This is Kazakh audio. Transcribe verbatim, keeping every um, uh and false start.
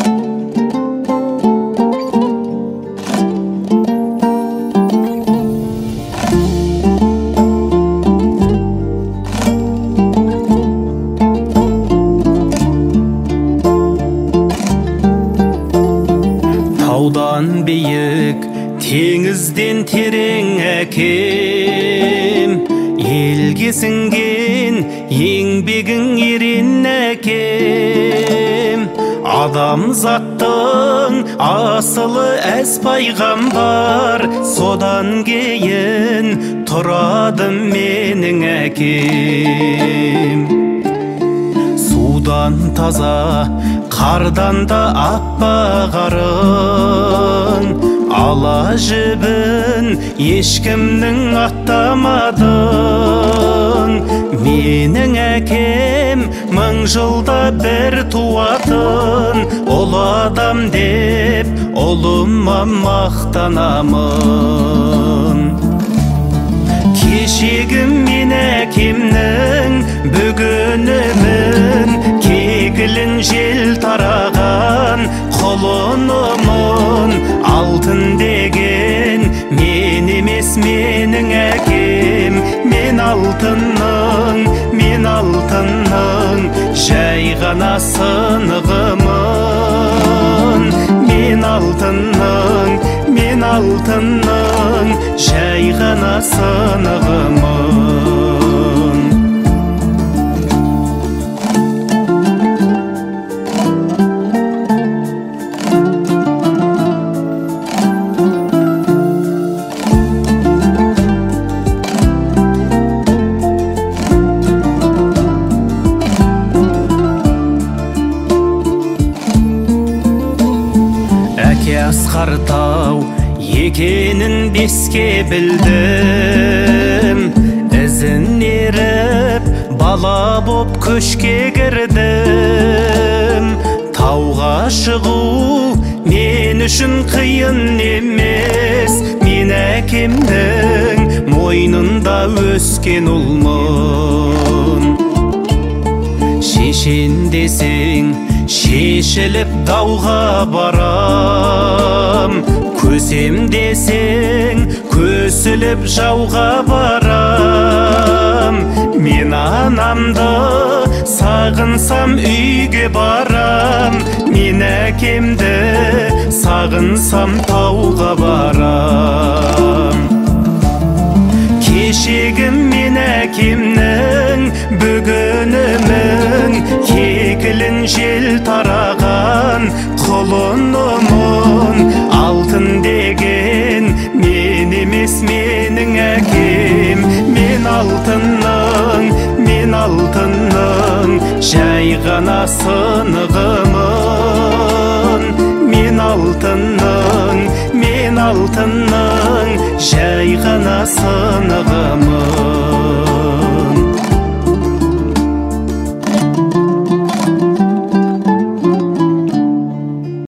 Таудан биік, теңізден терең әкем, елге сіңген еңбегің ерен әкем. Адамзаттың асылы әз пайғамбар, содан кейін тұрады менің әкем. Судан таза, қардан да аппақ арың, ала жібін ешкімнің аттамадың. Менің әкем мың жылда бір туатын, ұлы адам деп ұлыма мақтанамын. Кешегім мен әкемнің бүгінімін, кекілін жел тараған құлынымын. Алтын деген мен емес менің әкем, мен алтынның, мен алтынның жай ғана сынығымын. Мен алтынның, мен алтынның жай ғана сынығымын. Әке асқар тау екенін беске білдім, ізін еріп бала боп көшке кірдім. Тауға шығу мен үшін қиын емес, мен әкемнің мойнында өскен ұлмын. Шешен десең шешіліп дауға барам, көсем десең көсіліп жауға барам. Мен анамды сағынсам үйге барам, мен әкемді сағынсам тауға барам. Кешегім мен әкемнің бүгінімін, кекілін жел тараған құлынымын. Алтын деген мен емес менің әкем, мен алтынның, мен алтынның жай ғана сынығымын. Мен алтынның, мен алтынның жай ғана сынығымын.